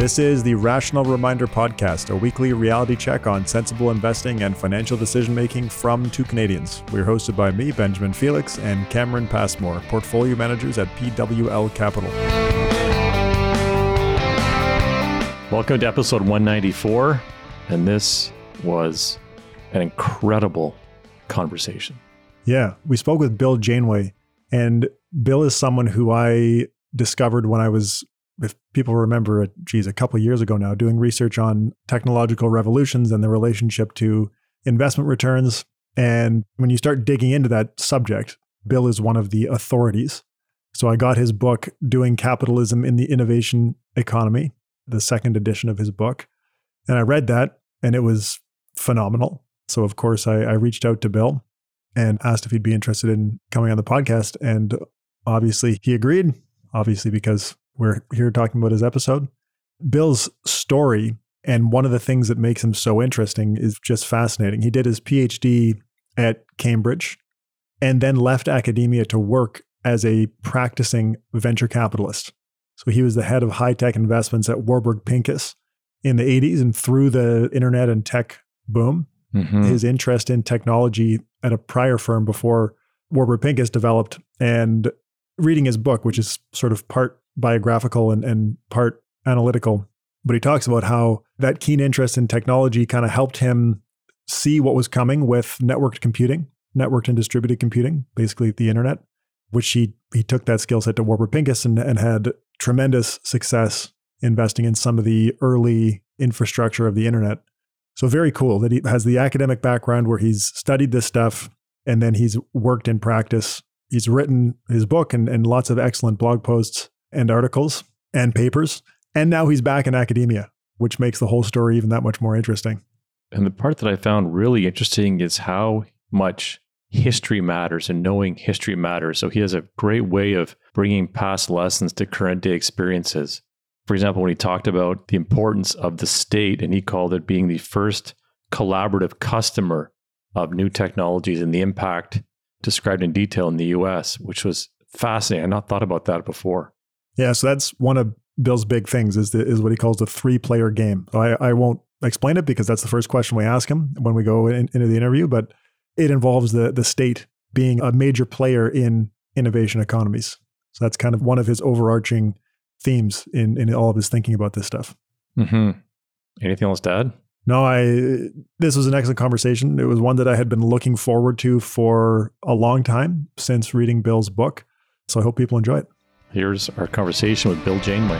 This is the Rational Reminder Podcast, a weekly reality check on sensible investing and financial decision-making from two Canadians. We're hosted by me, Benjamin Felix, and Cameron Passmore, portfolio managers at PWL Capital. Welcome to episode 194, and this was an incredible conversation. Yeah, we spoke with Bill Janeway, and Bill is someone who I discovered when I was, if people remember, a couple of years ago now, doing research on technological revolutions and the relationship to investment returns. And when you start digging into that subject, Bill is one of the authorities. So I got his book, Doing Capitalism in the Innovation Economy, the second edition of his book. And I read that, and it was phenomenal. So of course, I reached out to Bill and asked if he'd be interested in coming on the podcast. And obviously he agreed, obviously because we're here talking about his episode. Bill's story, and one of the things that makes him so interesting, is just fascinating. He did his PhD at Cambridge and then left academia to work as a practicing venture capitalist. So he was the head of high-tech investments at Warburg Pincus in the 80s, and through the internet and tech boom, his interest in technology at a prior firm before Warburg Pincus developed, and reading his book, which is sort of part biographical and part analytical. But he talks about how that keen interest in technology kind of helped him see what was coming with networked computing, networked and distributed computing, basically the internet, which he took that skill set to Warburg Pincus and had tremendous success investing in some of the early infrastructure of the internet. So very cool that he has the academic background where he's studied this stuff and then he's worked in practice. He's written his book and lots of excellent blog posts and articles and papers. And now he's back in academia, which makes the whole story even that much more interesting. And the part that I found really interesting is how much history matters and knowing history matters. So he has a great way of bringing past lessons to current day experiences. For example, when he talked about the importance of the state, and he called it being the first collaborative customer of new technologies and the impact described in detail in the US, which was fascinating. I had not thought about that before. Yeah, so that's one of Bill's big things is what he calls the three-player game. So I won't explain it because that's the first question we ask him when we go into the interview, but it involves the state being a major player in innovation economies. So that's kind of one of his overarching themes in all of his thinking about this stuff. Anything else to add? No, this was an excellent conversation. It was one that I had been looking forward to for a long time since reading Bill's book. So I hope people enjoy it. Here's our conversation with Bill Janeway.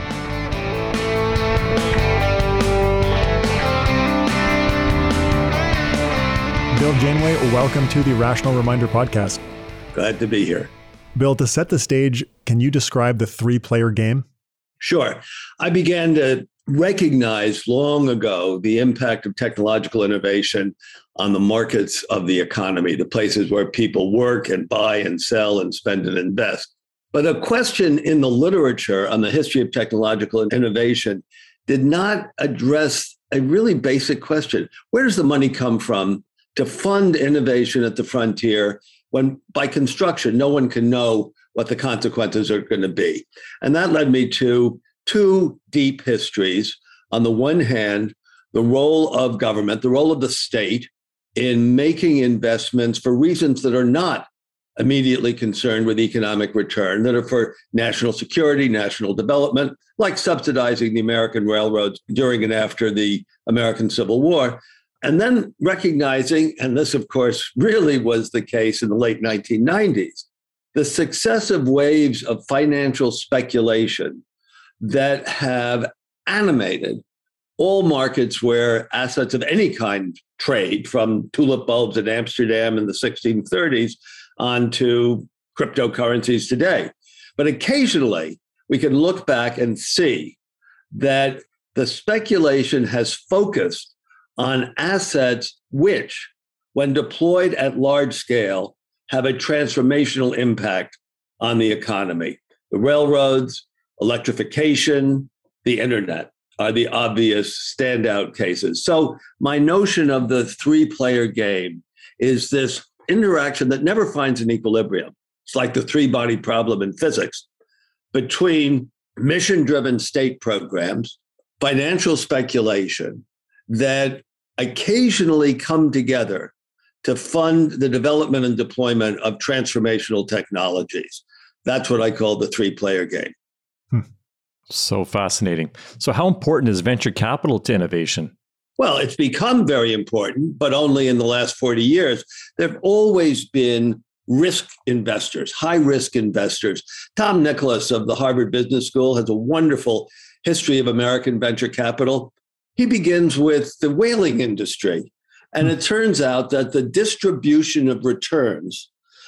Bill Janeway, welcome to the Rational Reminder Podcast. Glad to be here. Bill, to set the stage, can you describe the three-player game? Sure. I began to recognize long ago the impact of technological innovation on the markets of the economy, the places where people work and buy and sell and spend and invest. But a question in the literature on the history of technological innovation did not address a really basic question. Where does the money come from to fund innovation at the frontier when by construction, no one can know what the consequences are going to be? And that led me to two deep histories. On the one hand, the role of government, the role of the state in making investments for reasons that are not immediately concerned with economic return, that are for national security, national development, like subsidizing the American railroads during and after the American Civil War. And then recognizing, and this, of course, really was the case in the late 1990s, the successive waves of financial speculation that have animated all markets where assets of any kind trade, from tulip bulbs in Amsterdam in the 1630s onto cryptocurrencies today. But occasionally, we can look back and see that the speculation has focused on assets which, when deployed at large scale, have a transformational impact on the economy. The railroads, electrification, the internet are the obvious standout cases. So my notion of the three-player game is this interaction that never finds an equilibrium. It's like the three-body problem in physics between mission-driven state programs, financial speculation that occasionally come together to fund the development and deployment of transformational technologies. That's what I call the three-player game. So fascinating. So how important is venture capital to innovation? Well, it's become very important, but only in the last 40 years. There have always been risk investors, high-risk investors. Tom Nicholas of the Harvard Business School has a wonderful history of American venture capital. He begins with the whaling industry. And it turns out that the distribution of returns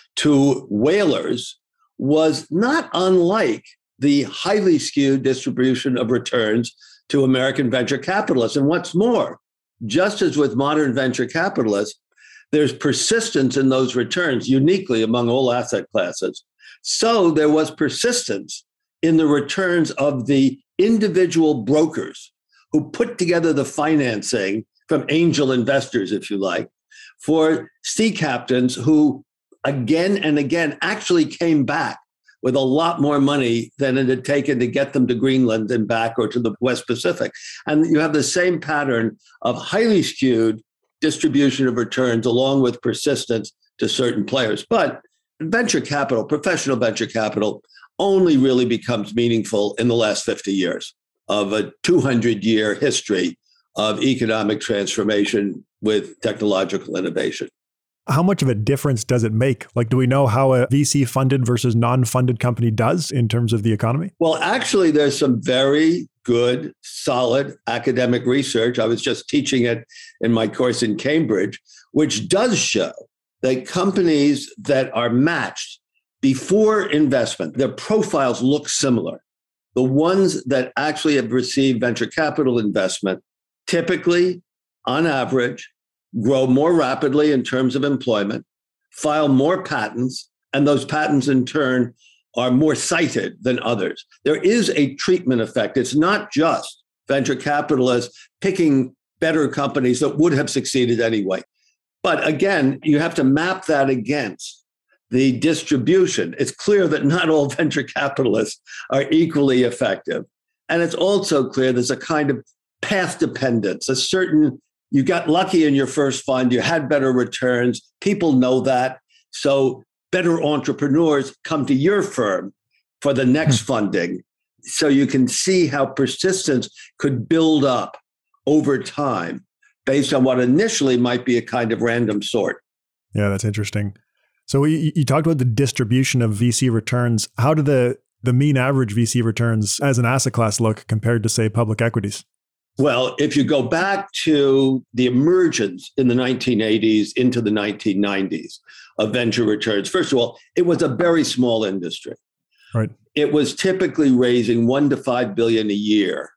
to whalers was not unlike the highly skewed distribution of returns to American venture capitalists. And what's more, just as with modern venture capitalists, there's persistence in those returns uniquely among all asset classes. So there was persistence in the returns of the individual brokers who put together the financing from angel investors, if you like, for sea captains who again and again actually came back with a lot more money than it had taken to get them to Greenland and back or to the West Pacific. And you have the same pattern of highly skewed distribution of returns along with persistence to certain players. But venture capital, professional venture capital, only really becomes meaningful in the last 50 years of a 200-year history of economic transformation with technological innovation. How much of a difference does it make? Like, do we know how a VC funded versus non-funded company does in terms of the economy? Well, actually, there's some very good, solid academic research. I was just teaching it in my course in Cambridge, which does show that companies that are matched before investment, their profiles look similar. The ones that actually have received venture capital investment typically, on average, grow more rapidly in terms of employment, file more patents, and those patents in turn are more cited than others. There is a treatment effect. It's not just venture capitalists picking better companies that would have succeeded anyway. But again, you have to map that against the distribution. It's clear that not all venture capitalists are equally effective. And it's also clear there's a kind of path dependence, a certain, you got lucky in your first fund, you had better returns, people know that. So better entrepreneurs come to your firm for the next funding. So you can see how persistence could build up over time based on what initially might be a kind of random sort. Yeah, that's interesting. So you talked about the distribution of VC returns. How do the mean average VC returns as an asset class look compared to, say, public equities? Well, if you go back to the emergence in the 1980s into the 1990s of venture returns, first of all, it was a very small industry. Right. It was typically raising $1 to $5 billion a year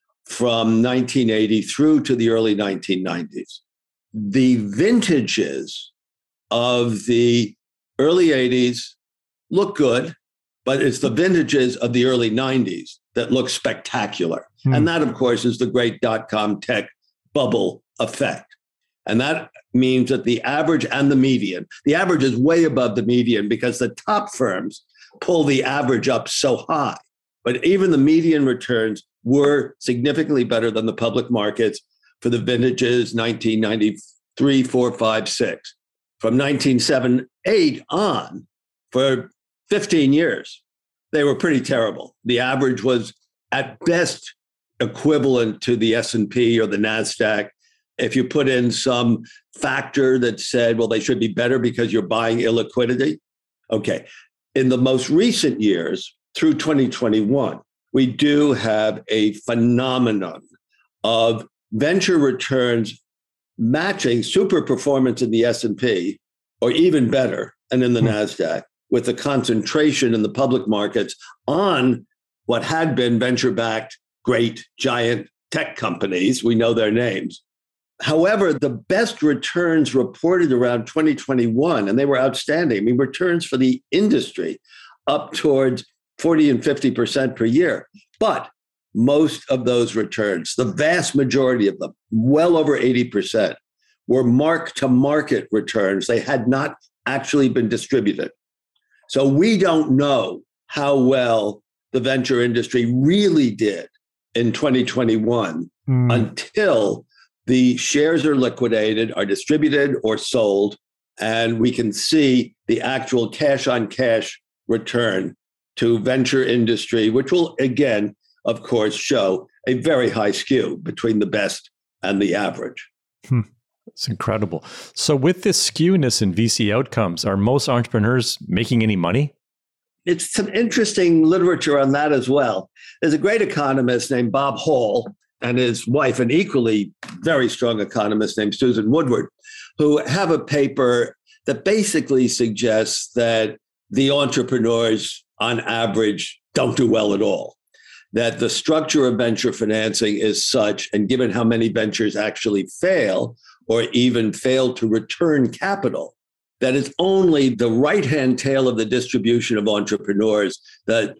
from 1980 through to the early 1990s. The vintages of the early 80s look good, but it's the vintages of the early 90s that look spectacular. And that, of course, is the great dot-com tech bubble effect. And that means that the average and the median, the average is way above the median because the top firms pull the average up so high. But even the median returns were significantly better than the public markets for the vintages 1993, 4, 5, 6. From 1978 on, for 15 years, they were pretty terrible. The average was at best equivalent to the S&P or the NASDAQ. If you put in some factor that said, well, they should be better because you're buying illiquidity. Okay. In the most recent years, through 2021, we do have a phenomenon of venture returns matching super performance in the S&P, or even better, and in the NASDAQ, with the concentration in the public markets on what had been venture-backed, great, giant tech companies. We know their names. However, the best returns reported around 2021, and they were outstanding. I mean, returns for the industry up towards 40 and 50% per year. But most of those returns, the vast majority of them, well over 80%, were mark-to-market returns. They had not actually been distributed. So we don't know how well the venture industry really did in 2021 until the shares are liquidated, are distributed or sold, and we can see the actual cash on cash return to venture industry, which will, again, of course, show a very high skew between the best and the average. It's incredible. So with this skewness in VC outcomes, are most entrepreneurs making any money? It's some interesting literature on that as well. There's a great economist named Bob Hall and his wife, an equally very strong economist named Susan Woodward, who have a paper that basically suggests that the entrepreneurs on average don't do well at all. That the structure of venture financing is such, and given how many ventures actually fail or even fail to return capital, that it's only the right-hand tail of the distribution of entrepreneurs, the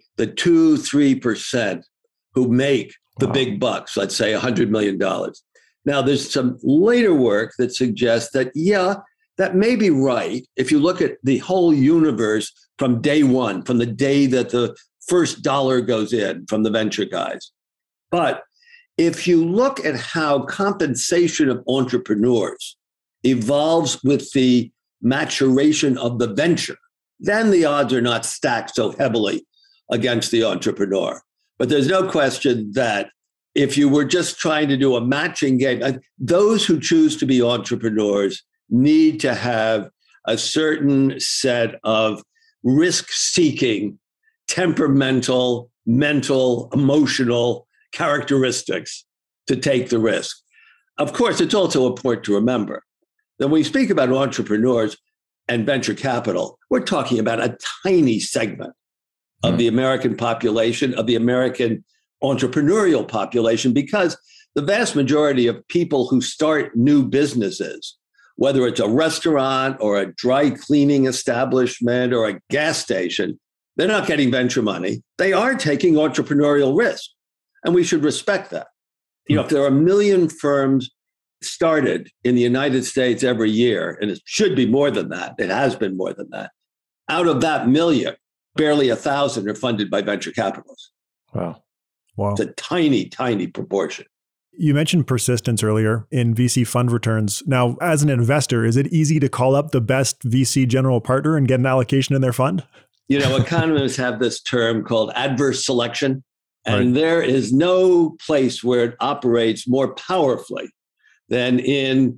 2-3% who make the big bucks, let's say $100 million. Now, there's some later work that suggests that, yeah, that may be right if you look at the whole universe from day one, from the day that the first dollar goes in from the venture guys. But if you look at how compensation of entrepreneurs evolves with the maturation of the venture, then the odds are not stacked so heavily against the entrepreneur. But there's no question that if you were just trying to do a matching game, those who choose to be entrepreneurs need to have a certain set of risk-seeking, temperamental, mental, emotional characteristics to take the risk. Of course, it's also important to remember that when we speak about entrepreneurs and venture capital, we're talking about a tiny segment of the American population, of the American entrepreneurial population, because the vast majority of people who start new businesses, whether it's a restaurant or a dry cleaning establishment or a gas station, they're not getting venture money. They are taking entrepreneurial risk, and we should respect that. You know, if there are 1 million firms started in the United States every year, and it should be more than that, it has been more than that, out of that million, barely 1,000 are funded by venture capitalists. Wow. It's a tiny, tiny proportion. You mentioned persistence earlier in VC fund returns. Now, as an investor, is it easy to call up the best VC general partner and get an allocation in their fund? You know, economists have this term called adverse selection, and there is no place where it operates more powerfully than in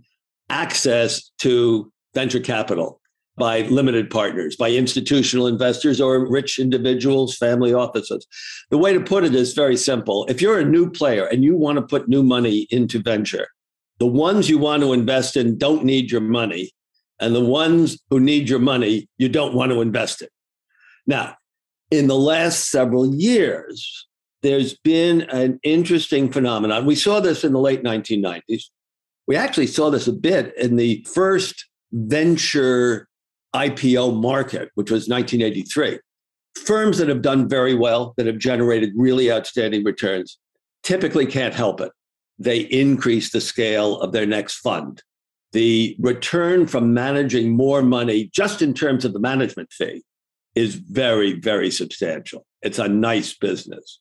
access to venture capital by limited partners, by institutional investors or rich individuals, family offices. The way to put it is very simple. If you're a new player and you want to put new money into venture, the ones you want to invest in don't need your money, and the ones who need your money, you don't want to invest in. Now, in the last several years, there's been an interesting phenomenon. We saw this in the late 1990s. We actually saw this a bit in the first venture IPO market, which was 1983. Firms that have done very well, that have generated really outstanding returns, typically can't help it. They increase the scale of their next fund. The return from managing more money, just in terms of the management fee, is very, very substantial. It's a nice business.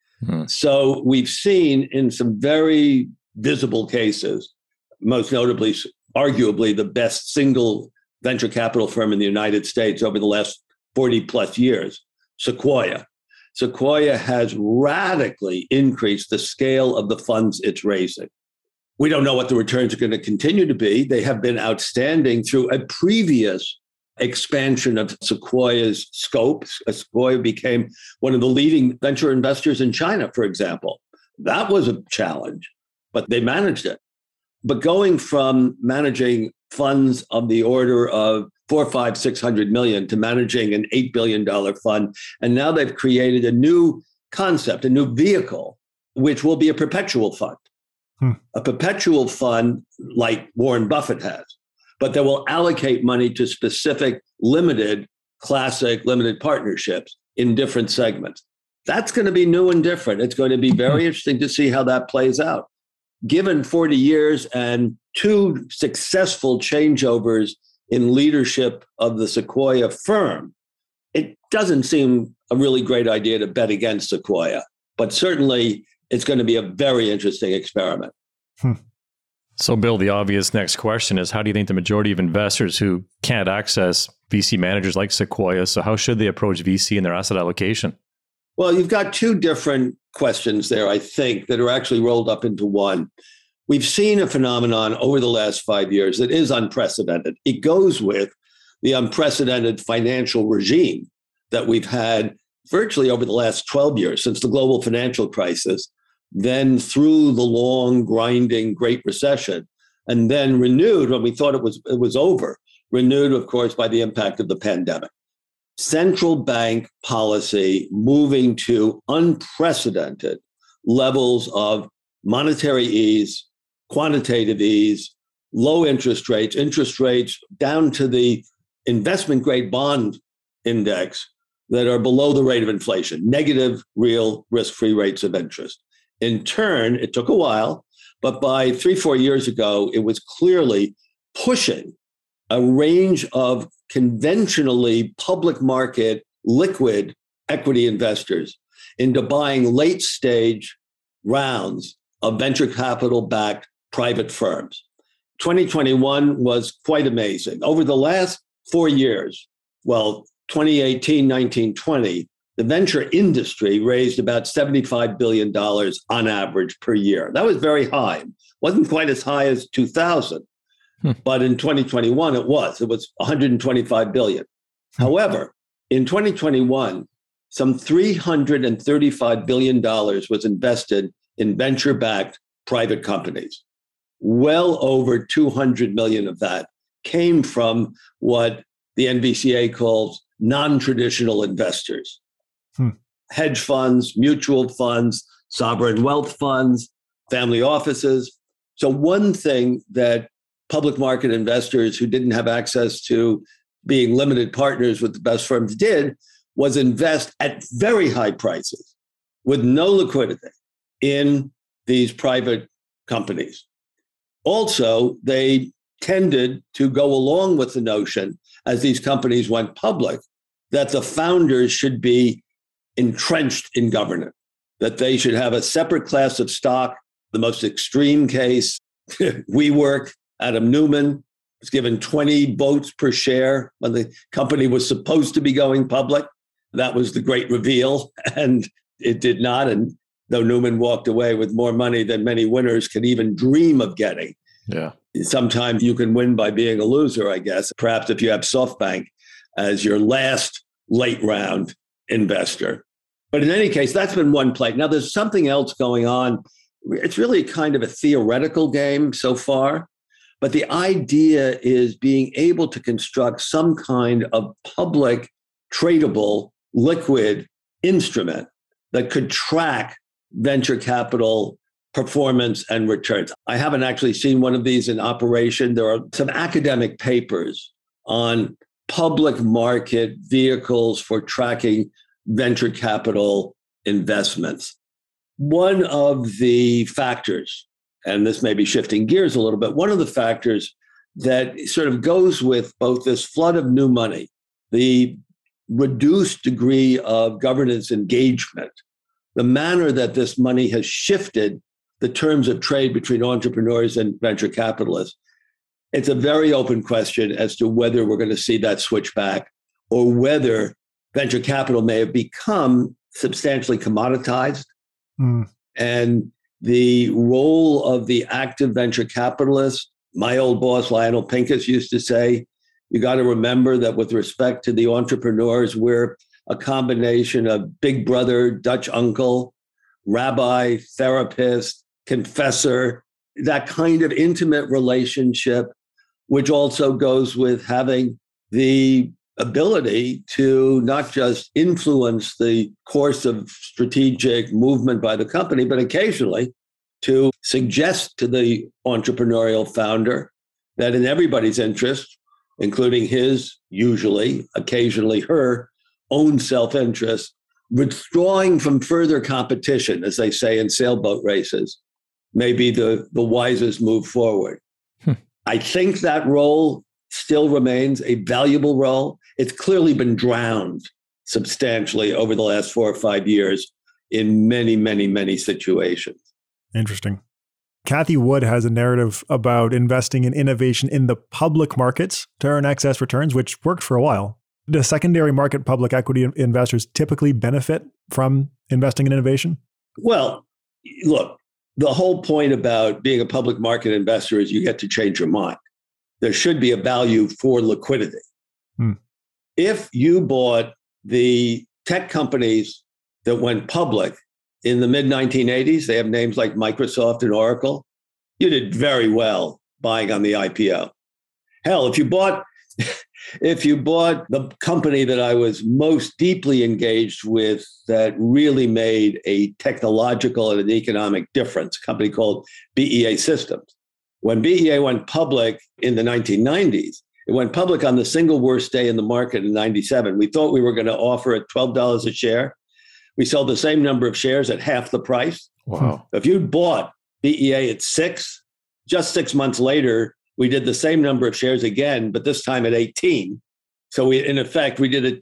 So we've seen in some very visible cases, most notably, arguably the best single venture capital firm in the United States over the last 40 plus years, Sequoia. Sequoia has radically increased the scale of the funds it's raising. We don't know what the returns are going to continue to be. They have been outstanding through a previous expansion of Sequoia's scope. Sequoia became one of the leading venture investors in China, for example. That was a challenge, but they managed it. But going from managing funds of the order of 400, 500, 600 million to managing an $8 billion fund, and now they've created a new concept, a new vehicle, which will be a perpetual fund. A perpetual fund like Warren Buffett has, but that will allocate money to specific limited, classic limited partnerships in different segments. That's going to be new and different. It's going to be very interesting to see how that plays out. Given 40 years and 2 successful changeovers in leadership of the Sequoia firm, it doesn't seem a really great idea to bet against Sequoia. But certainly it's going to be a very interesting experiment. So, Bill, the obvious next question is, how do you think the majority of investors who can't access VC managers like Sequoia, so how should they approach VC in their asset allocation? Well, you've got two different questions there, I think, that are actually rolled up into one. We've seen a phenomenon over the last 5 years that is unprecedented. It goes with the unprecedented financial regime that we've had virtually over the last 12 years, since the global financial crisis, then through the long, grinding Great Recession, and then renewed when we thought it was over, renewed, of course, by the impact of the pandemic. Central bank policy moving to unprecedented levels of monetary ease, quantitative ease, low interest rates down to the investment grade bond index that are below the rate of inflation, negative real risk-free rates of interest. In turn, it took a while, but by 3-4 years ago, it was clearly pushing a range of conventionally public market liquid equity investors into buying late stage rounds of venture capital backed private firms. 2021 was quite amazing. Over the last 4 years, 2018, 19, 20, the venture industry raised about $75 billion on average per year. That was very high. Wasn't quite as high as 2000. But in 2021, it was 125 billion. However, in 2021, some $335 billion was invested in venture-backed private companies. Well over 200 million of that came from what the NVCA calls non-traditional investors. Hedge funds, mutual funds, sovereign wealth funds, family offices. So one thing that public market investors who didn't have access to being limited partners with the best firms did was invest at very high prices with no liquidity in these private companies. Also, they tended to go along with the notion, as these companies went public, that the founders should be entrenched in governance, that they should have a separate class of stock. The most extreme case, WeWork, Adam Neumann was given 20 votes per share when the company was supposed to be going public. That was the great reveal, and it did not. And though Neumann walked away with more money than many winners can even dream of getting. Yeah. Sometimes you can win by being a loser, I guess. Perhaps if you have SoftBank as your last late round investor. But in any case, that's been one play. Now there's something else going on. It's really kind of a theoretical game so far. But the idea is being able to construct some kind of public, tradable, liquid instrument that could track venture capital performance and returns. I haven't actually seen one of these in operation. There are some academic papers on public market vehicles for tracking venture capital investments. One of the factors, and this may be shifting gears a little bit, one of the factors that sort of goes with both this flood of new money, the reduced degree of governance engagement, the manner that this money has shifted the terms of trade between entrepreneurs and venture capitalists, it's a very open question as to whether we're going to see that switch back or whether venture capital may have become substantially commoditized. And the role of the active venture capitalist, my old boss, Lionel Pincus, used to say, you got to remember that with respect to the entrepreneurs, we're a combination of big brother, Dutch uncle, rabbi, therapist, confessor, that kind of intimate relationship, which also goes with having the ability to not just influence the course of strategic movement by the company, but occasionally to suggest to the entrepreneurial founder that in everybody's interest, including his, usually, occasionally her, own self-interest, withdrawing from further competition, as they say in sailboat races, may be the wisest move forward. I think that role still remains a valuable role. It's clearly been drowned substantially over the last 4 or 5 years in many, many, many situations. Interesting. Cathie Wood has a narrative about investing in innovation in the public markets to earn excess returns, which worked for a while. Do secondary market public equity investors typically benefit from investing in innovation? Well, look, the whole point about being a public market investor is you get to change your mind. There should be a value for liquidity. If you bought the tech companies that went public in the mid-1980s, they have names like Microsoft and Oracle, you did very well buying on the IPO. Hell, if you bought the company that I was most deeply engaged with that really made a technological and an economic difference, a company called BEA Systems. When BEA went public in the 1990s, it went public on the single worst day in the market in 97. We thought we were going to offer it $12 a share. We sold the same number of shares at half the price. Wow. If you'd bought BEA at 6, just 6 months later, we did the same number of shares again, but this time at 18. So in effect, we did a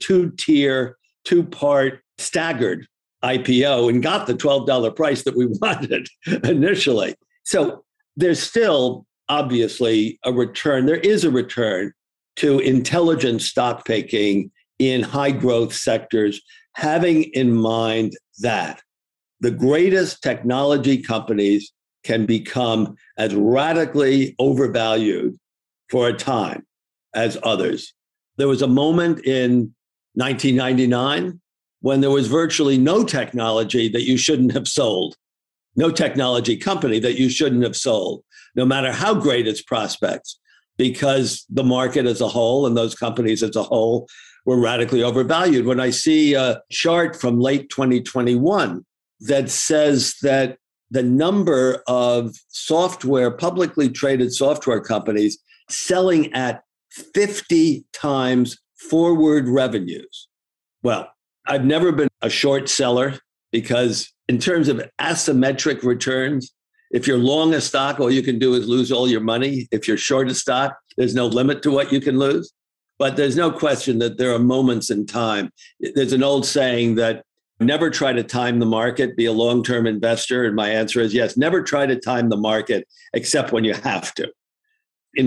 two-part staggered IPO and got the $12 price that we wanted initially. So there's still obviously a return. There is a return to intelligent stock picking in high growth sectors, having in mind that the greatest technology companies can become as radically overvalued for a time as others. There was a moment in 1999 when there was virtually no technology that you shouldn't have sold, no technology company that you shouldn't have sold, no matter how great its prospects, because the market as a whole and those companies as a whole were radically overvalued. When I see a chart from late 2021 that says that the number of publicly traded software companies selling at 50 times forward revenues. Well, I've never been a short seller because in terms of asymmetric returns, if you're long a stock, all you can do is lose all your money. If you're short a stock, there's no limit to what you can lose. But there's no question that there are moments in time. There's an old saying that never try to time the market, be a long-term investor. And my answer is yes, never try to time the market except when you have to. In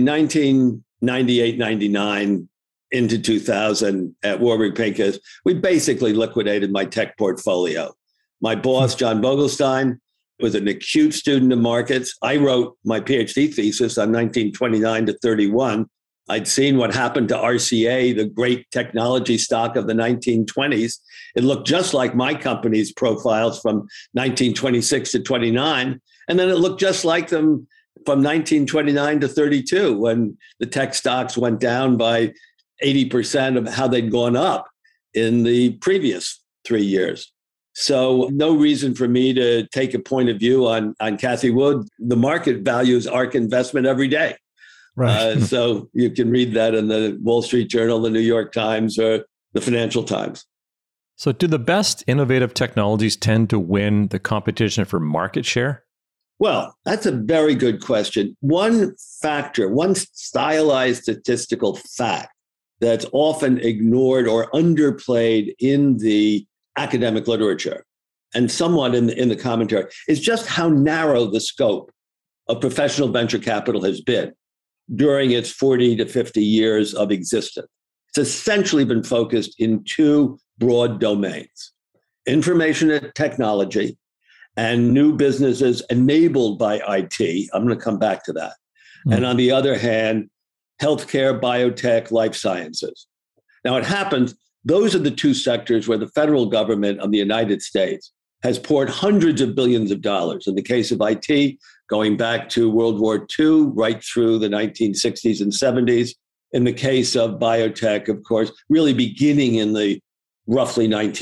1998, 99, into 2000 at Warburg Pincus, we basically liquidated my tech portfolio. My boss, John Vogelstein, was an acute student of markets. I wrote my PhD thesis on 1929 to 31. I'd seen what happened to RCA, the great technology stock of the 1920s. It looked just like my company's profiles from 1926 to 29. And then it looked just like them from 1929 to 32 when the tech stocks went down by 80% of how they'd gone up in the previous 3 years. So no reason for me to take a point of view on Cathie Wood. The market values ARK Investment every day. Right. So you can read that in the Wall Street Journal, the New York Times, or the Financial Times. So do the best innovative technologies tend to win the competition for market share? Well, that's a very good question. One factor, one stylized statistical fact that's often ignored or underplayed in the academic literature and somewhat in the commentary is just how narrow the scope of professional venture capital has been during its 40 to 50 years of existence. It's essentially been focused in two broad domains: information and technology and new businesses enabled by IT. I'm going to come back to that. And on the other hand, healthcare, biotech, life sciences. Now, it happens, those are the two sectors where the federal government of the United States has poured hundreds of billions of dollars. In the case of IT, going back to World War II, right through the 1960s and 70s. In the case of biotech, of course, really beginning in the roughly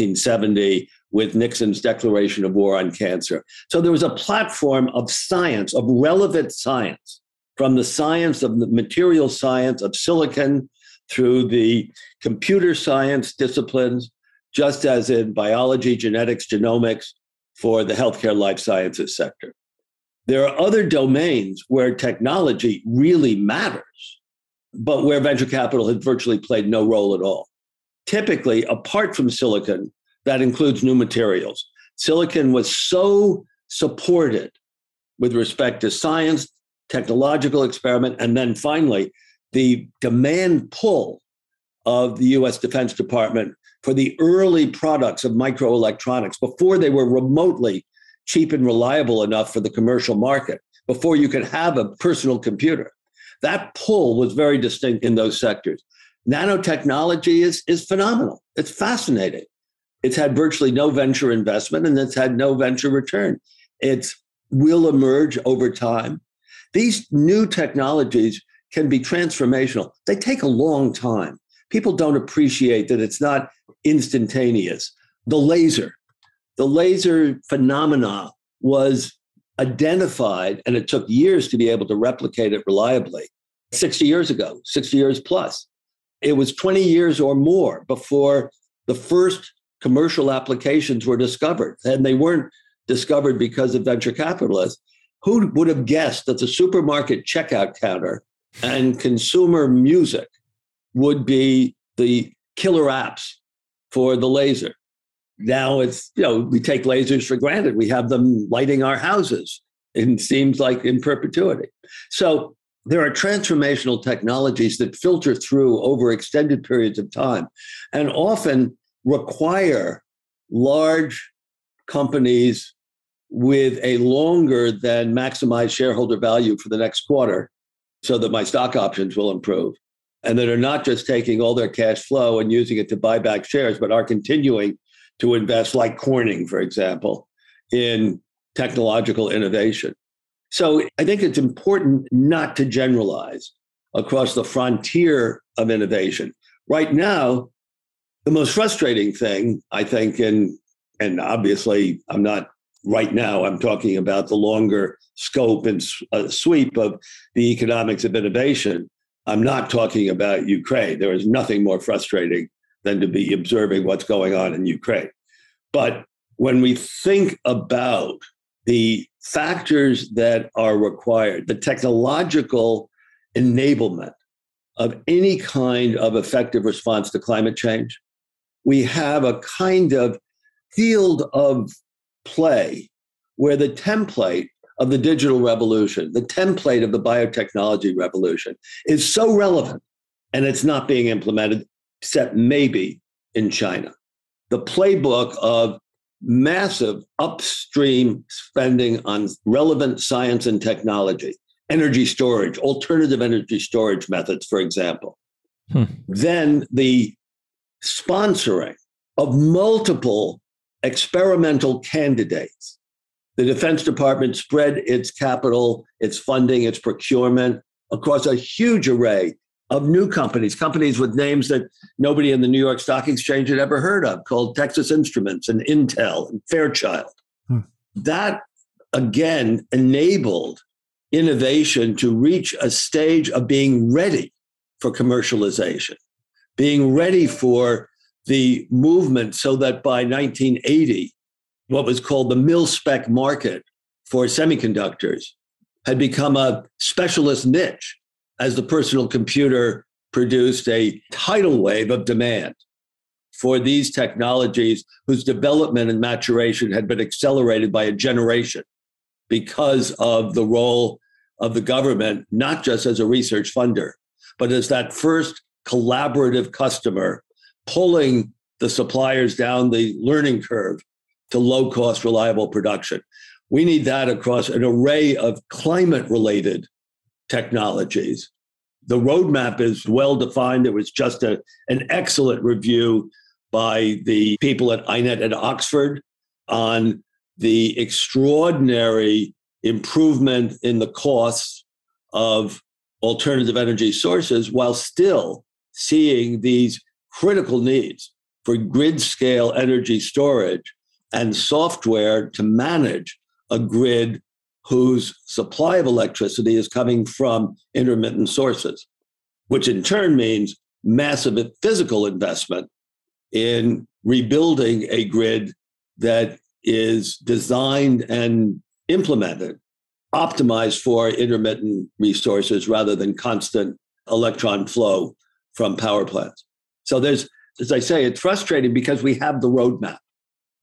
1970 with Nixon's declaration of war on cancer. So there was a platform of science, of relevant science, from the science of the material science of silicon through the computer science disciplines, just as in biology, genetics, genomics, for the healthcare life sciences sector. There are other domains where technology really matters, but where venture capital has virtually played no role at all. Typically, apart from silicon, that includes new materials. Silicon was so supported with respect to science, technological experiment, and then finally, the demand pull of the US Defense Department for the early products of microelectronics before they were remotely cheap and reliable enough for the commercial market, before you could have a personal computer. That pull was very distinct in those sectors. Nanotechnology is phenomenal. It's fascinating. It's had virtually no venture investment and it's had no venture return. It will emerge over time. These new technologies can be transformational. They take a long time. People don't appreciate that it's not instantaneous. The laser phenomena was identified, and it took years to be able to replicate it reliably. 60 years ago, 60 years plus. It was 20 years or more before the first commercial applications were discovered. And they weren't discovered because of venture capitalists. Who would have guessed that the supermarket checkout counter and consumer music would be the killer apps for the laser? Now it's, we take lasers for granted. We have them lighting our houses. It seems like in perpetuity. So there are transformational technologies that filter through over extended periods of time and often require large companies with a longer than maximized shareholder value for the next quarter so that my stock options will improve. And that are not just taking all their cash flow and using it to buy back shares, but are continuing to invest, like Corning, for example, in technological innovation. So I think it's important not to generalize across the frontier of innovation. Right now, the most frustrating thing, I think, and obviously I'm not right now, I'm talking about the longer scope and sweep of the economics of innovation. I'm not talking about Ukraine. There is nothing more frustrating than to be observing what's going on in Ukraine. But when we think about the factors that are required, the technological enablement of any kind of effective response to climate change, we have a kind of field of play where the template of the digital revolution, the template of the biotechnology revolution is so relevant, and it's not being implemented, except maybe in China. The playbook of massive upstream spending on relevant science and technology, energy storage, alternative energy storage methods, for example. Then the sponsoring of multiple experimental candidates. The Defense Department spread its capital, its funding, its procurement across a huge array of new companies with names that nobody in the New York Stock Exchange had ever heard of, called Texas Instruments and Intel and Fairchild. That, again, enabled innovation to reach a stage of being ready for commercialization, being ready for the movement so that by 1980, what was called the mil-spec market for semiconductors had become a specialist niche as the personal computer produced a tidal wave of demand for these technologies whose development and maturation had been accelerated by a generation because of the role of the government, not just as a research funder, but as that first collaborative customer pulling the suppliers down the learning curve to low-cost, reliable production. We need that across an array of climate-related technologies. The roadmap is well-defined. There was just an excellent review by the people at INET at Oxford on the extraordinary improvement in the costs of alternative energy sources while still seeing these critical needs for grid-scale energy storage and software to manage a grid whose supply of electricity is coming from intermittent sources, which in turn means massive physical investment in rebuilding a grid that is designed and implemented, optimized for intermittent resources rather than constant electron flow from power plants. So there's, as I say, it's frustrating because we have the roadmap.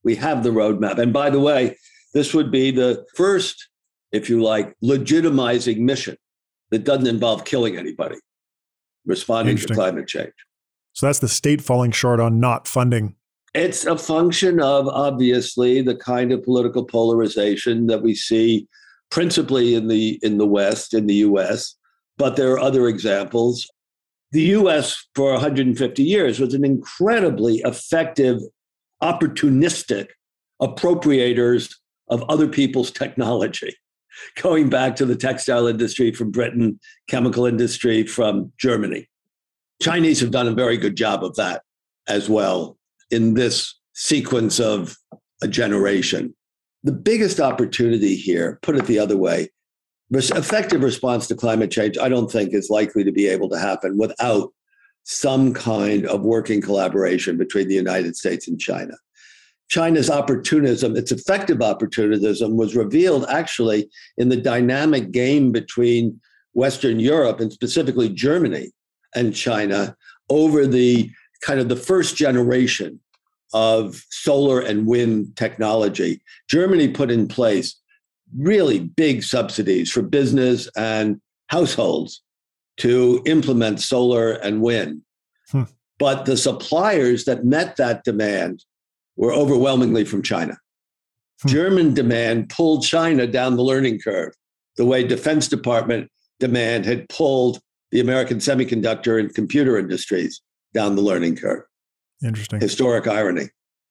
We have the roadmap. And by the way, this would be the first, if you like, legitimizing mission that doesn't involve killing anybody, responding to climate change. So that's the state falling short on not funding. It's a function of, obviously, the kind of political polarization that we see principally in the West, in the US, but there are other examples. The US for 150 years was an incredibly effective, opportunistic appropriators of other people's technology, going back to the textile industry from Britain, chemical industry from Germany. Chinese have done a very good job of that as well in this sequence of a generation. The biggest opportunity here, put it the other way, effective response to climate change, I don't think is likely to be able to happen without some kind of working collaboration between the United States and China. China's opportunism, its effective opportunism, was revealed actually in the dynamic game between Western Europe and specifically Germany and China over the kind of the first generation of solar and wind technology. Germany put in place really big subsidies for business and households to implement solar and wind. But the suppliers that met that demand were overwhelmingly from China. German demand pulled China down the learning curve, the way Defense Department demand had pulled the American semiconductor and computer industries down the learning curve. Interesting. Historic irony.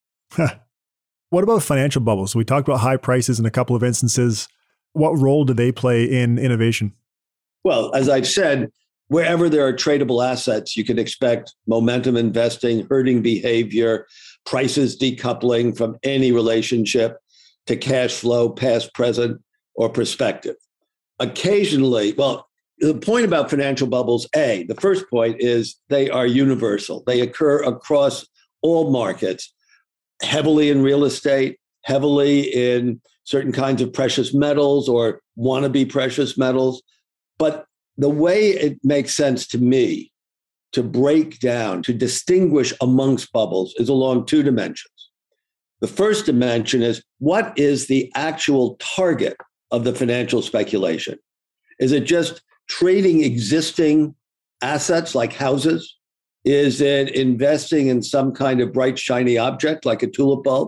What about financial bubbles? We talked about high prices in a couple of instances. What role do they play in innovation? Well, as I've said, wherever there are tradable assets, you can expect momentum investing, herding behavior, prices decoupling from any relationship to cash flow, past, present, or prospective. Occasionally, well, the point about financial bubbles, the first point is they are universal. They occur across all markets, heavily in real estate, heavily in certain kinds of precious metals or wannabe precious metals. But the way it makes sense to me to break down, to distinguish amongst bubbles is along two dimensions. The first dimension is, what is the actual target of the financial speculation? Is it just trading existing assets like houses? Is it investing in some kind of bright, shiny object like a tulip bulb?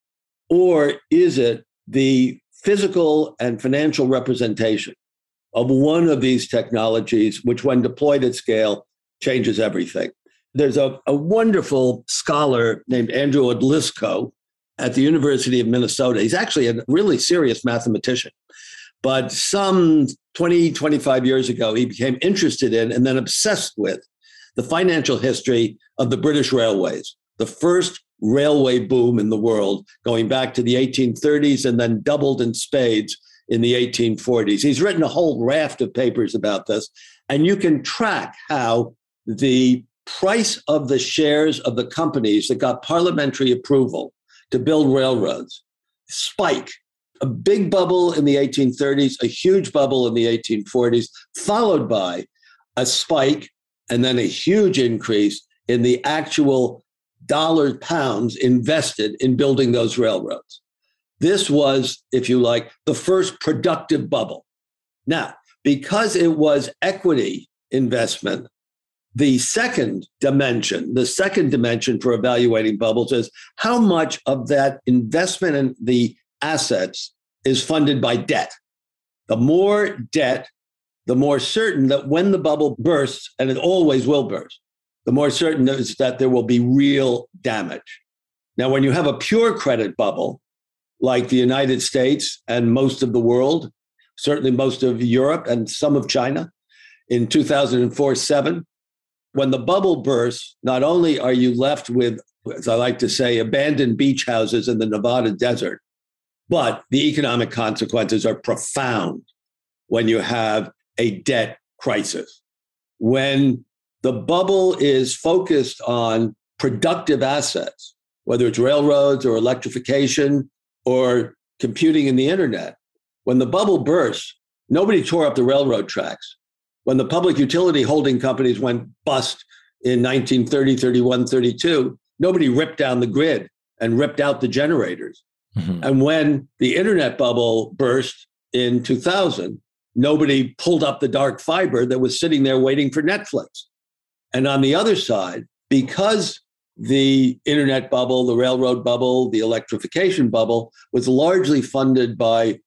Or is it the physical and financial representation of one of these technologies, which when deployed at scale, changes everything? There's a wonderful scholar named Andrew Odlyzko at the University of Minnesota. He's actually a really serious mathematician. But some 20, 25 years ago, he became interested in and then obsessed with the financial history of the British railways, the first railway boom in the world, going back to the 1830s and then doubled in spades in the 1840s. He's written a whole raft of papers about this, and you can track how the price of the shares of the companies that got parliamentary approval to build railroads spike. A big bubble in the 1830s, a huge bubble in the 1840s, followed by a spike and then a huge increase in the actual pounds invested in building those railroads. This was, if you like, the first productive bubble. Now, because it was equity investment, the second dimension for evaluating bubbles is how much of that investment in the assets is funded by debt. The more debt, the more certain that when the bubble bursts, and it always will burst, the more certain is that there will be real damage. Now, when you have a pure credit bubble, like the United States and most of the world, certainly most of Europe and some of China in 2004-07, when the bubble bursts, not only are you left with, as I like to say, abandoned beach houses in the Nevada desert, but the economic consequences are profound when you have a debt crisis. When the bubble is focused on productive assets, whether it's railroads or electrification or computing in the internet, when the bubble bursts, nobody tore up the railroad tracks. When the public utility holding companies went bust in 1930, 31, 32, nobody ripped down the grid and ripped out the generators. Mhm. And when the internet bubble burst in 2000, nobody pulled up the dark fiber that was sitting there waiting for Netflix. And on the other side, because the internet bubble, the railroad bubble, the electrification bubble was largely funded by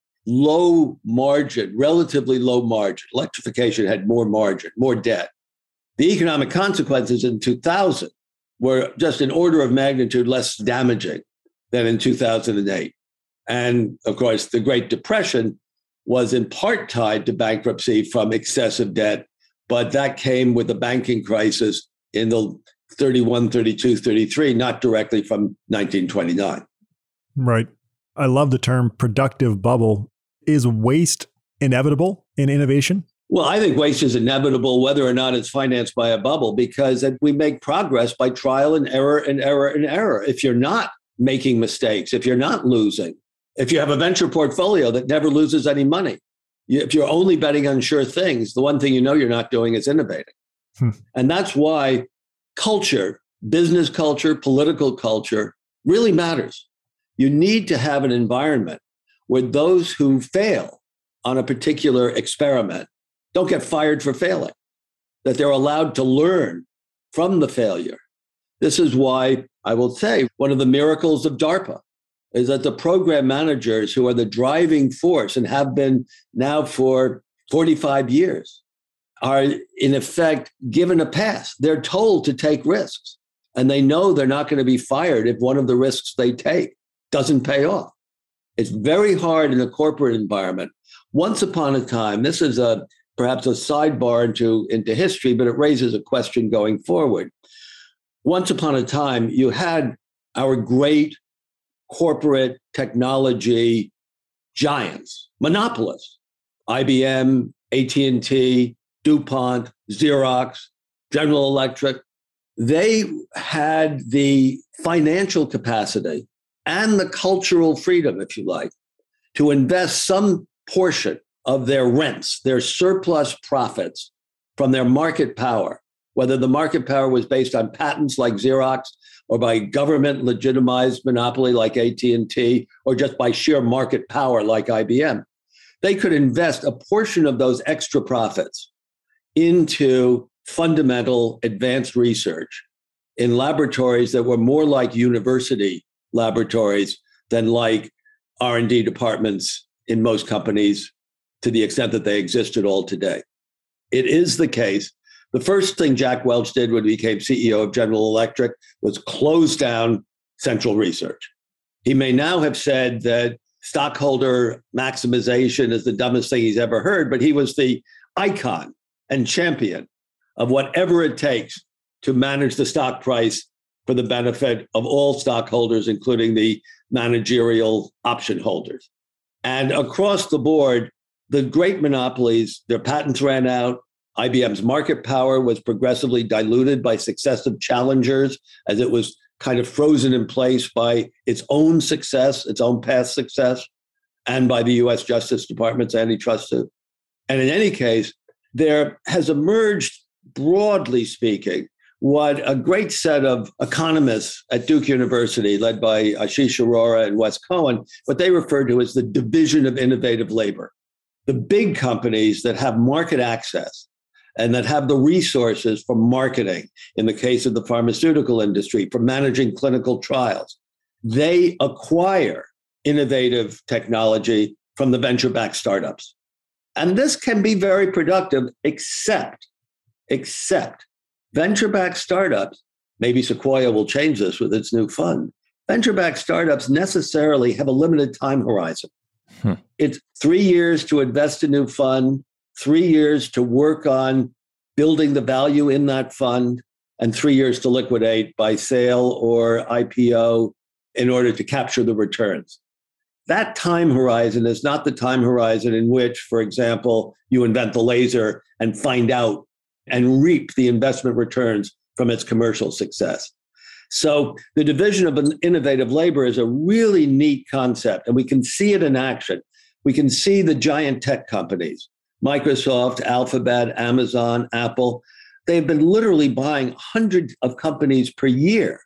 low margin, relatively low margin. Electrification had more margin, more debt. The economic consequences in 2000 were just an order of magnitude less damaging than in 2008. And of course, the Great Depression was in part tied to bankruptcy from excessive debt, but that came with the banking crisis in the 31, 32, 33, not directly from 1929. Right. I love the term productive bubble. Is waste inevitable in innovation? Well, I think waste is inevitable whether or not it's financed by a bubble, because we make progress by trial and error and error and error. If you're not making mistakes, if you're not losing, if you have a venture portfolio that never loses any money, if you're only betting on sure things, the one thing you know you're not doing is innovating. And that's why culture, business culture, political culture really matters. You need to have an environment where those who fail on a particular experiment don't get fired for failing, that they're allowed to learn from the failure. This is why I will say one of the miracles of DARPA is that the program managers who are the driving force and have been now for 45 years are in effect given a pass. They're told to take risks, and they know they're not going to be fired if one of the risks they take doesn't pay off. It's very hard in a corporate environment. Once upon a time, this is perhaps a sidebar into history, but it raises a question going forward. Once upon a time, you had our great corporate technology giants, monopolists, IBM, AT&T, DuPont, Xerox, General Electric. They had the financial capacity and the cultural freedom, if you like, to invest some portion of their rents, their surplus profits from their market power, whether the market power was based on patents like Xerox or by government legitimized monopoly like AT&T, or just by sheer market power like IBM. They could invest a portion of those extra profits into fundamental advanced research in laboratories that were more like university laboratories than like R&D departments in most companies, to the extent that they exist at all today. It is the case. The first thing Jack Welch did when he became CEO of General Electric was close down central research. He may now have said that stockholder maximization is the dumbest thing he's ever heard, but he was the icon and champion of whatever it takes to manage the stock price for the benefit of all stockholders, including the managerial option holders. And across the board, the great monopolies, their patents ran out. IBM's market power was progressively diluted by successive challengers as it was kind of frozen in place by its own success, its own past success, and by the US Justice Department's antitrust suit. And in any case, there has emerged, broadly speaking, what a great set of economists at Duke University, led by Ashish Arora and Wes Cohen, what they refer to as the division of innovative labor. The big companies that have market access and that have the resources for marketing, in the case of the pharmaceutical industry, for managing clinical trials, they acquire innovative technology from the venture-backed startups. And this can be very productive, except venture-backed startups, maybe Sequoia will change this with its new fund, venture-backed startups necessarily have a limited time horizon. It's 3 years to invest a new fund, 3 years to work on building the value in that fund, and 3 years to liquidate by sale or IPO in order to capture the returns. That time horizon is not the time horizon in which, for example, you invent the laser and find out and reap the investment returns from its commercial success. So the division of innovative labor is a really neat concept, and we can see it in action. We can see the giant tech companies, Microsoft, Alphabet, Amazon, Apple. They've been literally buying hundreds of companies per year.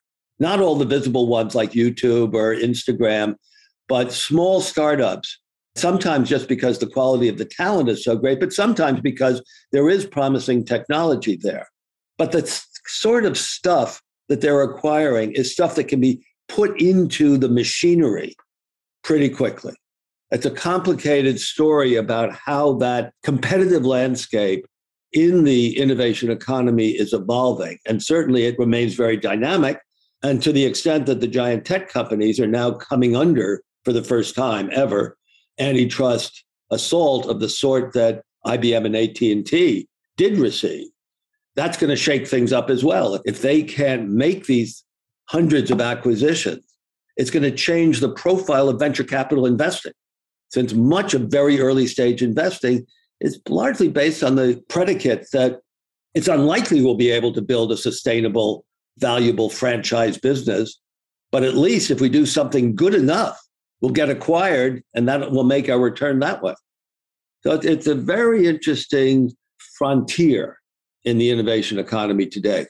Not all the visible ones like YouTube or Instagram, but small startups, sometimes just because the quality of the talent is so great, but sometimes because there is promising technology there. But the sort of stuff that they're acquiring is stuff that can be put into the machinery pretty quickly. It's a complicated story about how that competitive landscape in the innovation economy is evolving. And certainly it remains very dynamic. And to the extent that the giant tech companies are now coming under, for the first time ever, antitrust assault of the sort that IBM and AT&T did receive, that's going to shake things up as well. If they can't make these hundreds of acquisitions, it's going to change the profile of venture capital investing, since much of very early stage investing is largely based on the predicate that it's unlikely we'll be able to build a sustainable, valuable franchise business. But at least if we do something good enough, we'll get acquired and that will make our return that way. So it's a very interesting frontier in the innovation economy today.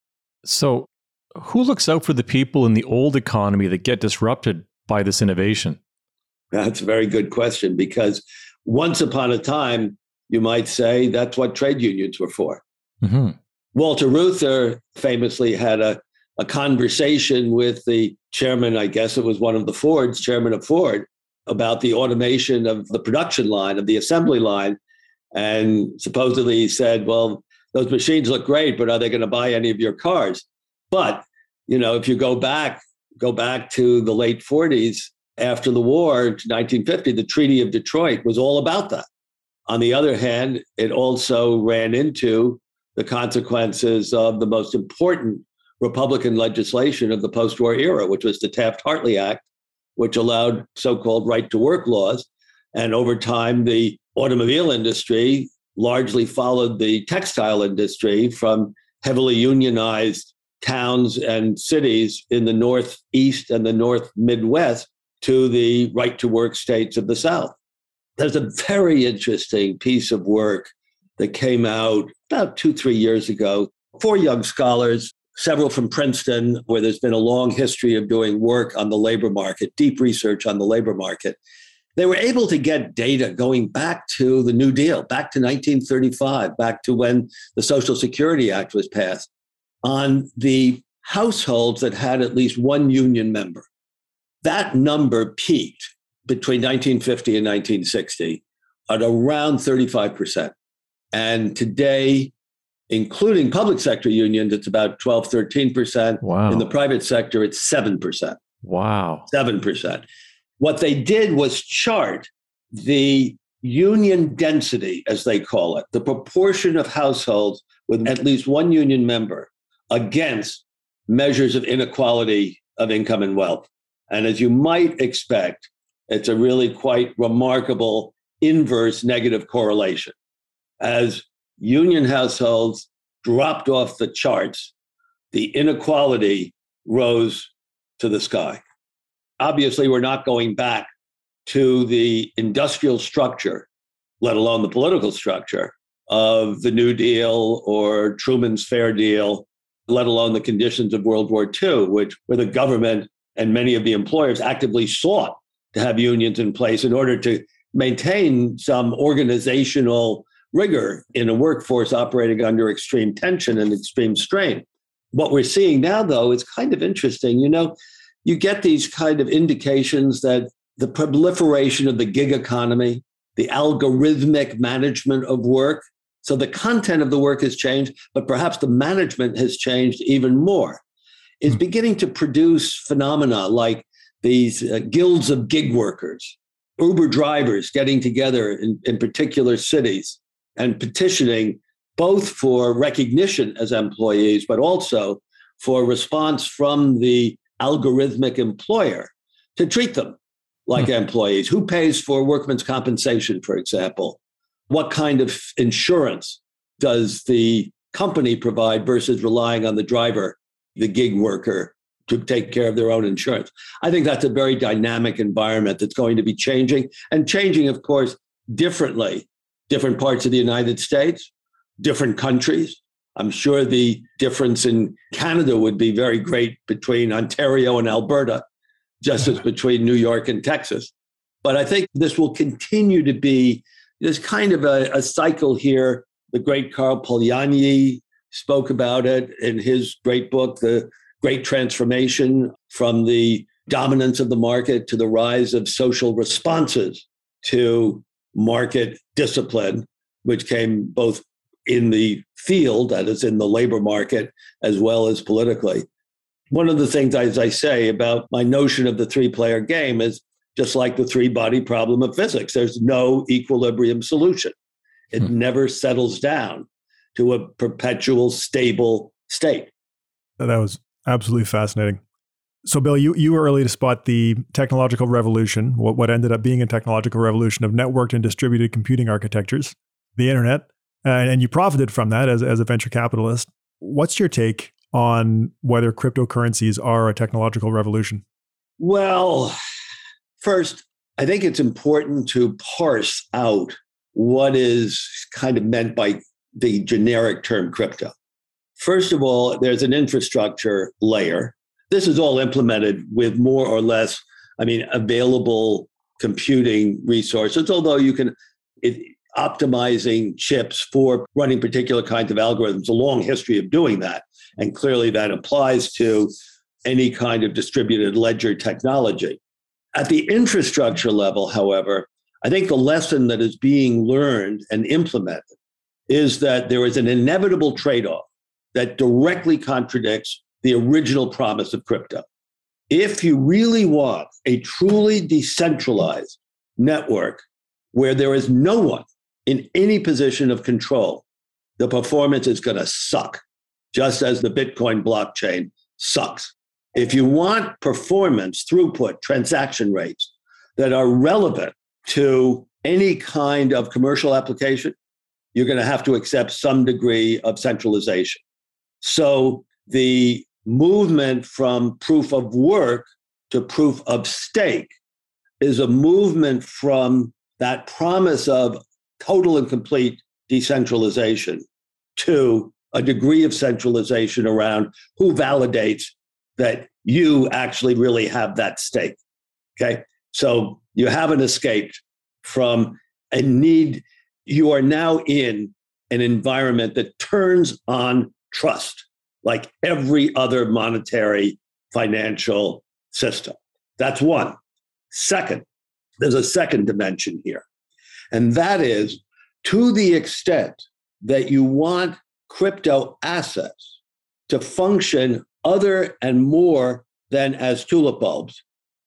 So who looks out for the people in the old economy that get disrupted by this innovation? That's a very good question, because once upon a time, you might say that's what trade unions were for. Mm-hmm. Walter Reuther famously had a conversation with the chairman, I guess it was one of the Fords, chairman of Ford, about the automation of the production line, of the assembly line. And supposedly he said, well, those machines look great, but are they going to buy any of your cars? But, if you go back to the late 40s, after the war, 1950, the Treaty of Detroit was all about that. On the other hand, it also ran into the consequences of the most important Republican legislation of the post-war era, which was the Taft-Hartley Act, which allowed so-called right-to-work laws. And over time, the automobile industry largely followed the textile industry from heavily unionized towns and cities in the Northeast and the North Midwest to the right-to-work states of the South. There's a very interesting piece of work that came out about 2-3 years ago. 4 young scholars, several from Princeton, where there's been a long history of doing work on the labor market, deep research on the labor market. They were able to get data going back to the New Deal, back to 1935, back to when the Social Security Act was passed, on the households that had at least one union member. That number peaked between 1950 and 1960 at around 35%. And today, including public sector unions, it's about 12, 13%. Wow. In the private sector, it's 7%. Wow. 7%. What they did was chart the union density, as they call it, the proportion of households with at least one union member against measures of inequality of income and wealth. And as you might expect, it's a really quite remarkable inverse negative correlation. As union households dropped off the charts, the inequality rose to the sky. Obviously, we're not going back to the industrial structure, let alone the political structure of the New Deal or Truman's Fair Deal, let alone the conditions of World War II, where the government and many of the employers actively sought to have unions in place in order to maintain some organizational rigor in a workforce operating under extreme tension and extreme strain. What we're seeing now, though, is kind of interesting. You get these kind of indications that the proliferation of the gig economy, the algorithmic management of work, so the content of the work has changed, but perhaps the management has changed even more. It's beginning to produce phenomena like these guilds of gig workers, Uber drivers getting together in particular cities and petitioning both for recognition as employees, but also for response from the algorithmic employer to treat them like employees. Who pays for workman's compensation, for example? What kind of insurance does the company provide versus relying on the driver, the gig worker, to take care of their own insurance? I think that's a very dynamic environment that's going to be changing, and changing, of course, differently. Different parts of the United States, different countries. I'm sure the difference in Canada would be very great between Ontario and Alberta, just as between New York and Texas. But I think this will continue to be, there's kind of a cycle here. The great Karl Polanyi spoke about it in his great book, The Great Transformation, from the dominance of the market to the rise of social responses to market discipline, which came both in the field, that is in the labor market, as well as politically. One of the things, as I say, about my notion of the three-player game is just like the three-body problem of physics. There's no equilibrium solution. It never settles down to a perpetual, stable state. That was absolutely fascinating. So, Bill, you were early to spot the technological revolution, what ended up being a technological revolution of networked and distributed computing architectures, the internet, and you profited from that as a venture capitalist. What's your take on whether cryptocurrencies are a technological revolution? Well, first, I think it's important to parse out what is kind of meant by the generic term crypto. First of all, there's an infrastructure layer. This is all implemented with more or less, available computing resources, although you can, optimizing chips for running particular kinds of algorithms, a long history of doing that. And clearly that applies to any kind of distributed ledger technology. At the infrastructure level, however, I think the lesson that is being learned and implemented is that there is an inevitable trade-off that directly contradicts the original promise of crypto. If you really want a truly decentralized network where there is no one in any position of control, the performance is going to suck, just as the Bitcoin blockchain sucks. If you want performance, throughput, transaction rates that are relevant to any kind of commercial application, you're going to have to accept some degree of centralization. So the movement from proof of work to proof of stake is a movement from that promise of total and complete decentralization to a degree of centralization around who validates that you actually really have that stake. Okay. So you haven't escaped from a need. You are now in an environment that turns on trust, like every other monetary financial system. That's one. Second, there's a second dimension here. And that is, to the extent that you want crypto assets to function other and more than as tulip bulbs,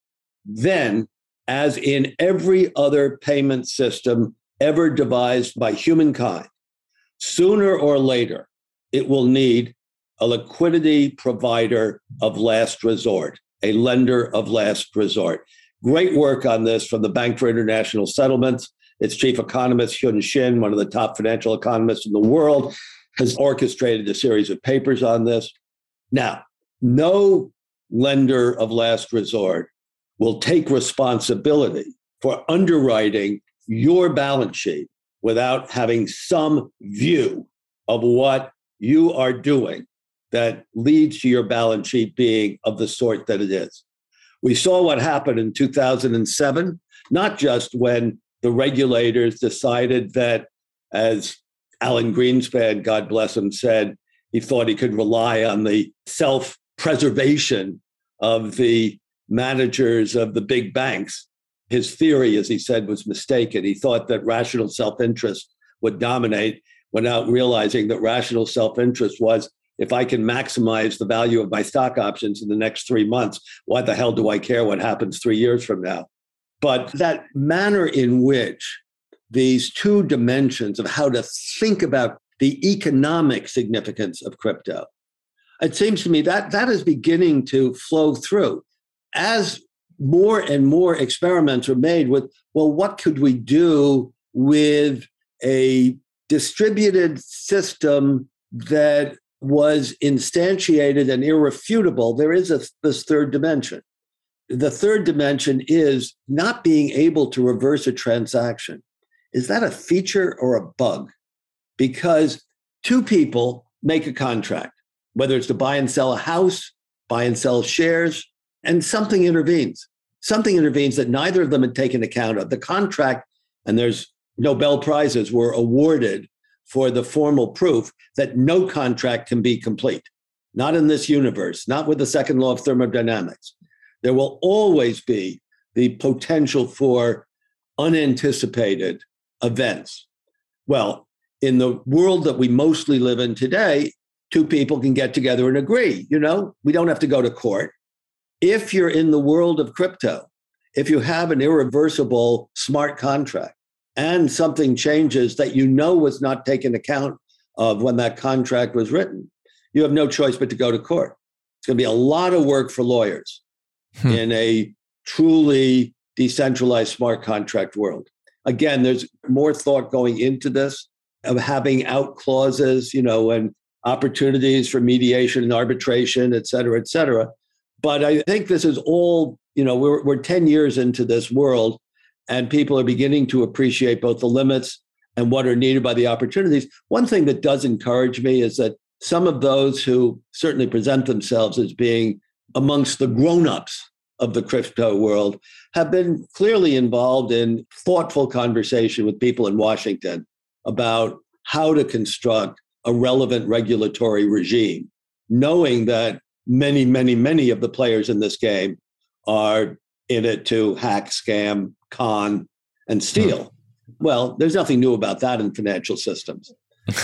then, as in every other payment system ever devised by humankind, sooner or later, it will need a liquidity provider of last resort, a lender of last resort. Great work on this from the Bank for International Settlements. Its chief economist, Hyun Shin, one of the top financial economists in the world, has orchestrated a series of papers on this. Now, no lender of last resort will take responsibility for underwriting your balance sheet without having some view of what you are doing that leads to your balance sheet being of the sort that it is. We saw what happened in 2007, not just when the regulators decided that, as Alan Greenspan, God bless him, said, he thought he could rely on the self-preservation of the managers of the big banks. His theory, as he said, was mistaken. He thought that rational self-interest would dominate without realizing that rational self-interest was, if I can maximize the value of my stock options in the next 3 months, why the hell do I care what happens 3 years from now? But that manner in which these two dimensions of how to think about the economic significance of crypto, it seems to me that that is beginning to flow through. As more and more experiments are made with, well, what could we do with a distributed system that was instantiated and irrefutable? There is this third dimension. The third dimension is not being able to reverse a transaction. Is that a feature or a bug? Because two people make a contract, whether it's to buy and sell a house, buy and sell shares, and something intervenes. Something intervenes that neither of them had taken account of. The contract, and there's Nobel Prizes were awarded for the formal proof that no contract can be complete. Not in this universe, not with the second law of thermodynamics. There will always be the potential for unanticipated events. Well, in the world that we mostly live in today, two people can get together and agree. We don't have to go to court. If you're in the world of crypto, if you have an irreversible smart contract and something changes that was not taken account of when that contract was written, you have no choice but to go to court. It's going to be a lot of work for lawyers in a truly decentralized smart contract world. Again, there's more thought going into this of having out clauses, and opportunities for mediation and arbitration, et cetera, et cetera. But I think this is all, we're 10 years into this world, and people are beginning to appreciate both the limits and what are needed by the opportunities. One thing that does encourage me is that some of those who certainly present themselves as being amongst the grown-ups of the crypto world have been clearly involved in thoughtful conversation with people in Washington about how to construct a relevant regulatory regime, knowing that many, many, many of the players in this game are in it to hack, scam, con, and steal. Well, there's nothing new about that in financial systems.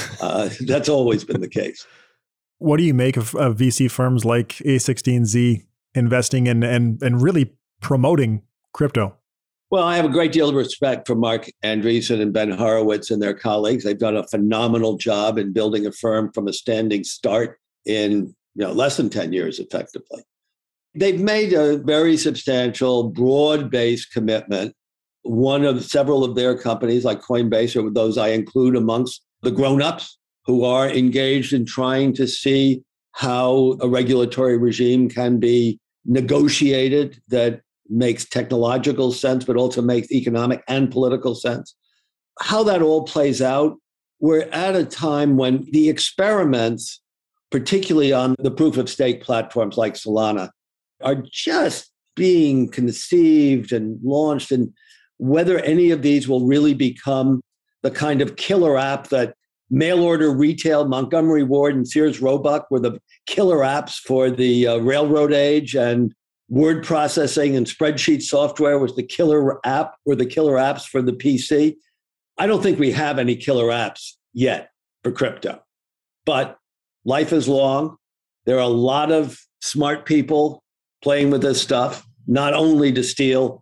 That's always been the case. What do you make of VC firms like A16Z investing in and really promoting crypto? Well, I have a great deal of respect for Mark Andreessen and Ben Horowitz and their colleagues. They've done a phenomenal job in building a firm from a standing start in less than 10 years, effectively. They've made a very substantial, broad-based commitment. One of several of their companies, like Coinbase, are those I include amongst the grown-ups who are engaged in trying to see how a regulatory regime can be negotiated that makes technological sense, but also makes economic and political sense. How that all plays out, we're at a time when the experiments, particularly on the proof of stake platforms like Solana, are just being conceived and launched. And whether any of these will really become the kind of killer app that mail order retail, Montgomery Ward and Sears Roebuck were the killer apps for the railroad age, and word processing and spreadsheet software was the killer app or the killer apps for the PC. I don't think we have any killer apps yet for crypto, but life is long. There are a lot of smart people playing with this stuff, not only to steal,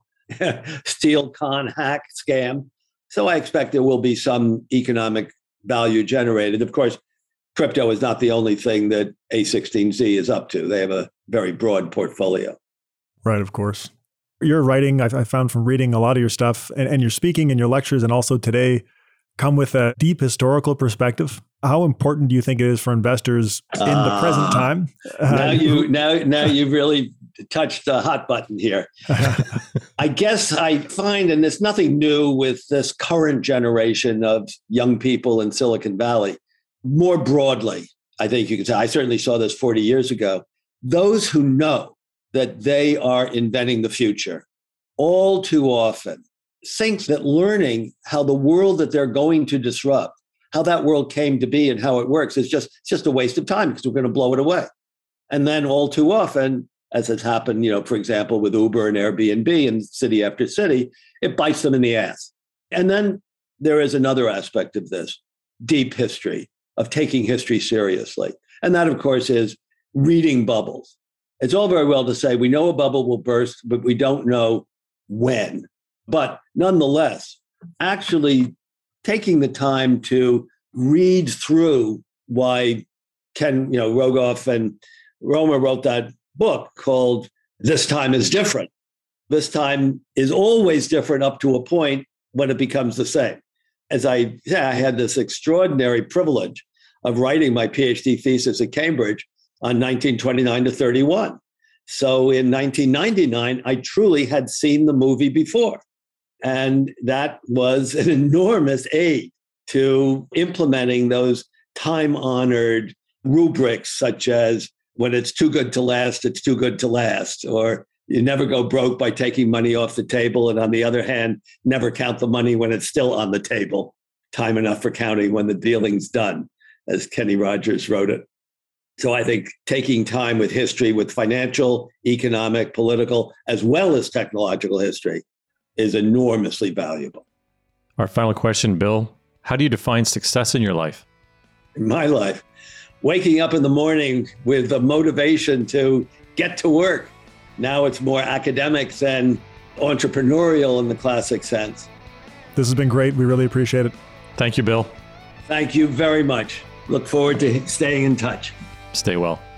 con, hack, scam. So I expect there will be some economic value generated. Of course, crypto is not the only thing that A16Z is up to. They have a very broad portfolio. Right, of course. Your writing, I found from reading a lot of your stuff, and your speaking and your lectures, and also today, come with a deep historical perspective. How important do you think it is for investors in the present time? Now you've really touched the hot button here. I guess I find, and there's nothing new with this current generation of young people in Silicon Valley, more broadly, I think you could say, I certainly saw this 40 years ago, those who know that they are inventing the future all too often think that learning how the world that they're going to disrupt, how that world came to be and how it works is just a waste of time because we're going to blow it away. And then all too often, as has happened, for example, with Uber and Airbnb and city after city, it bites them in the ass. And then there is another aspect of this, deep history, of taking history seriously. And that, of course, is reading bubbles. It's all very well to say we know a bubble will burst, but we don't know when. But nonetheless, actually taking the time to read through why Ken, Rogoff and Romer wrote that book called This Time is Different. This time is always different up to a point when it becomes the same. As I had this extraordinary privilege of writing my PhD thesis at Cambridge on 1929 to 31. So in 1999, I truly had seen the movie before. And that was an enormous aid to implementing those time-honored rubrics such as when it's too good to last, it's too good to last, or you never go broke by taking money off the table. And on the other hand, never count the money when it's still on the table. Time enough for counting when the dealing's done, as Kenny Rogers wrote it. So I think taking time with history, with financial, economic, political, as well as technological history, is enormously valuable. Our final question, Bill, how do you define success in your life? In my life, waking up in the morning with a motivation to get to work. Now it's more academic than entrepreneurial in the classic sense. This has been great. We really appreciate it. Thank you, Bill. Thank you very much. Look forward to staying in touch. Stay well.